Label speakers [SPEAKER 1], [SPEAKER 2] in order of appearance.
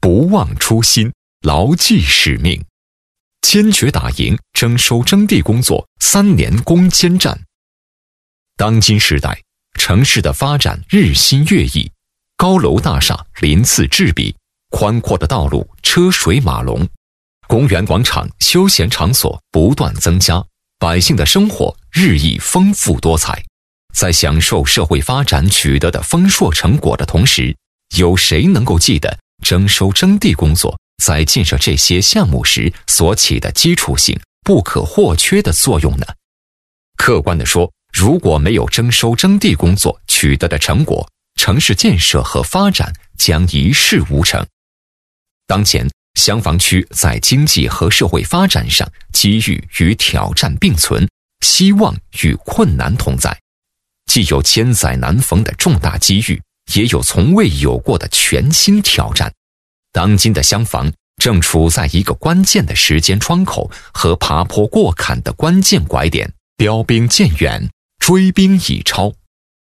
[SPEAKER 1] 不忘初心，牢记使命，坚决打赢征收征地工作3年攻坚战。当今时代，城市的发展日新月异，高楼大厦鳞次栉比，宽阔的道路车水马龙，公园广场休闲场所不断增加，百姓的生活日益丰富多彩。在享受社会发展取得的丰硕成果的同时，有谁能够记得征收征地工作在建设这些项目时所起的基础性不可或缺的作用呢？客观地说，如果没有征收征地工作取得的成果，城市建设和发展将一事无成。当前，厢房区在经济和社会发展上，机遇与挑战并存，希望与困难同在。既有千载难逢的重大机遇，也有从未有过的全新挑战。当今的厢房正处在一个关键的时间窗口和爬坡过坎的关键拐点，标兵渐远，追兵已超。